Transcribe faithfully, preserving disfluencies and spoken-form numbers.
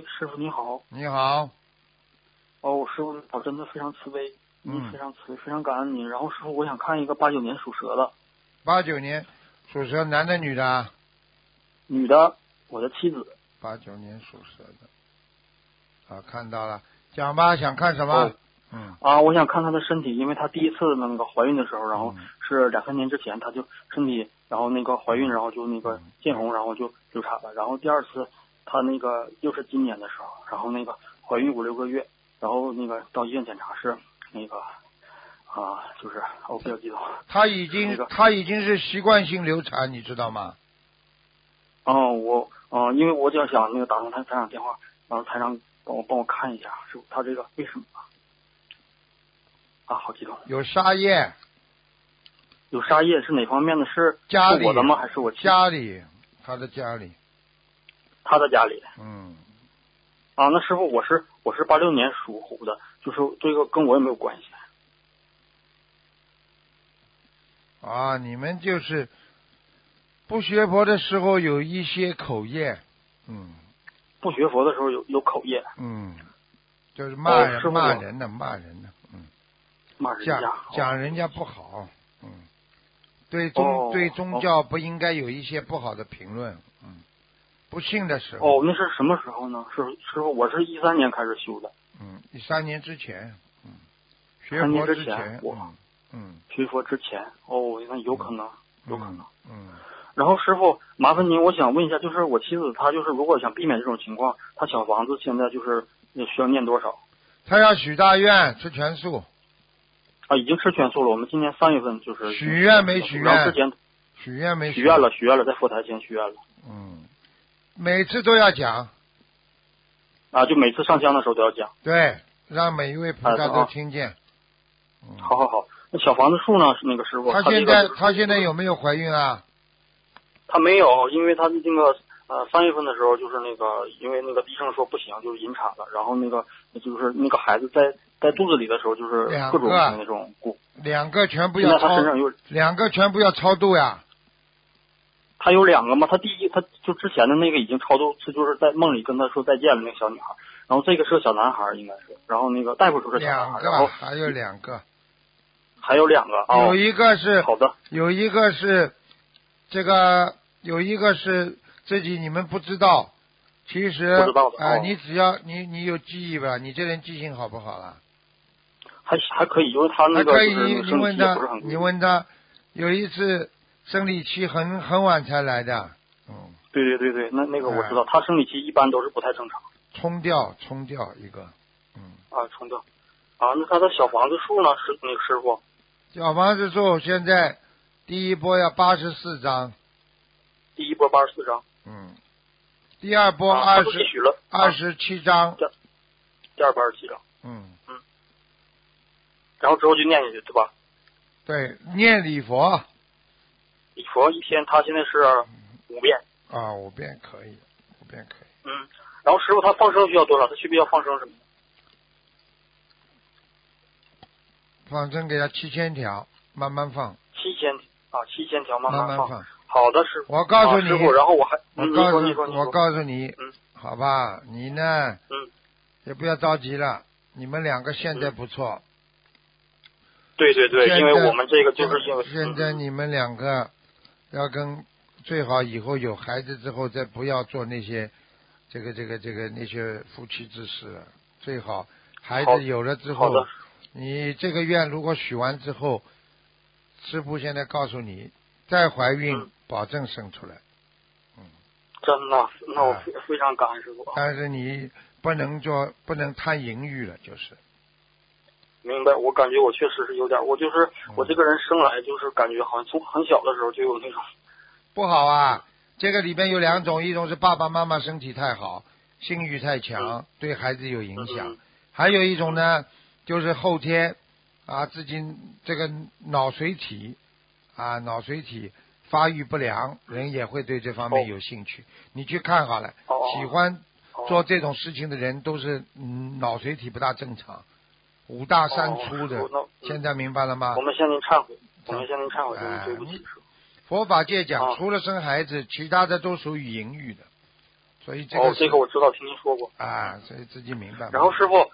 师傅你好。 你好。 哦，师傅我真的非常慈悲，您嗯非常慈悲，非常感恩您。然后师傅，我想看一个八九年属蛇的。 八九年属蛇，男的女的啊？ 女的，我的妻子。 八九年属蛇的。啊，看到了，讲吧，想看什么？ 哦嗯。 啊，我想看她的身体，因为她第一次那个怀孕的时候，然后嗯是两三年之前，她就身体，然后那个怀孕，然后就那个嗯见红，然后就流产了。然后第二次，她那个又是今年的时候，然后那个怀孕五六个月，然后那个到医院检查是那个啊，就是我比较激动。 他已经、 那个他已经是习惯性流产，你知道吗？ 哦，我哦，因为我就想那个打通台台长电话，然后台长帮我帮我看一下，是他这个为什么啊？啊，好激动！ 有沙叶。 有沙叶是哪方面的？是家里是我的吗？还是我妻家里，他的家里。 他的家里？ 嗯。 啊，那师傅，我是我是八六年属虎的，就是这个跟我也没有关系。 啊，你们就是不学佛的时候有一些口业，嗯。 不学佛的时候有有口业。 嗯，就是骂人、 哦、师傅骂人的骂人的，嗯。 骂人家。 讲讲人家不好，嗯。对宗、 哦、 对宗教不应该有一些不好的评论，嗯。不信的时候。 哦，那是什么时候呢？是师傅，我是一三年开始修的。 嗯，一三年之前，嗯。学三年佛之前，我嗯嗯。 学佛之前，哦，那有可能，嗯、有可能。 嗯。 然后师傅，麻烦您，我想问一下，就是我妻子她就是如果想避免这种情况，她小房子现在就是需要念多少？ 她要许大愿，吃全素。 啊，已经吃全素了。我们今年三月份就是许愿没许愿？ 然后之前许愿没许愿了，许愿了，在佛台前许愿了。 嗯，每次都要讲。 啊，就每次上香的时候都要讲。 对，让每一位菩萨都听见。 啊嗯、好好好，那小房子数呢？是那个师傅。 她现在她、 这个、 现在有没有怀孕啊？ 她没有，因为她那个呃三月份的时候就是那个，因为那个医生说不行，就是引产了，然后那个就是那个孩子在在肚子里的时候就是各种那种骨。 两个全部要超。 现在她身上有两个全部要超度呀。 他有两个吗？他第一，他就之前的那个已经超度，是就是在梦里跟他说再见了那个小女孩，然后这个是个小男孩应该是，然后那个大夫说是小男孩，然后还有两个， 还有两个啊、哦， 有一个是好的， 有一个是这个，有一个是自己你们不知道，其实不知道的啊、 呃，你只要你你有记忆吧，你这人记性好不好了？ 还还可以，因为他那个就是那个你问他，你问他，有一次。生理期很很晚才来的，嗯， 对对对对，那那个我知道，哎、他生理期一般都是不太正常， 冲掉冲掉一个，嗯， 啊冲掉，啊那他的小房子数呢？是那个师傅， 小房子数现在第一波要八十四张， 第一波八十四张， 嗯，第二波二十二十七张， 第二波二十七张， 嗯嗯，然后之后就念下去对吧？ 对，念礼佛。 礼佛一天，他现在是五遍啊，五遍可以，五遍可以。 嗯，然后师傅他放生需要多少？他需不需要放生什么？ 放生给他七千条，慢慢放。 七千啊，七千条慢慢慢放。 放好的，师傅。 我告诉你， 啊、师傅，然后我还， 我告诉你说， 我告诉你， 嗯， 好吧，你呢， 嗯， 也不要着急了，你们两个现在不错。 嗯、对对对，因为我们这个就是因为现在你们两个。要跟最好以后有孩子之后再不要做那些这个这个这个那些夫妻之事了，最好孩子有了之后，你这个愿如果许完之后，师父现在告诉你，再怀孕、嗯、保证生出来。嗯， 真的，那我非、啊、非常感恩师父。 但是你不能做，不能贪淫欲了，就是。 明白，我感觉我确实是有点，我就是、嗯、我这个人生来就是感觉好像从很小的时候就有那种不好啊。这个里边有两种，一种是爸爸妈妈身体太好，性欲太强， 嗯、 对孩子有影响； 嗯、 还有一种呢，就是后天啊自己这个脑髓体啊脑髓体发育不良，人也会对这方面有兴趣。哦、你去看好了， 哦、 喜欢做这种事情的人都是嗯脑髓体不大正常。五大三粗的、 哦嗯， 现在明白了吗？ 我们向您忏悔，我们向您忏悔，对不起。 佛法界讲、 啊， 除了生孩子，其他的都属于淫欲的。 所以这个哦，这个我知道，听您说过啊，所以自己明白。 然后师傅，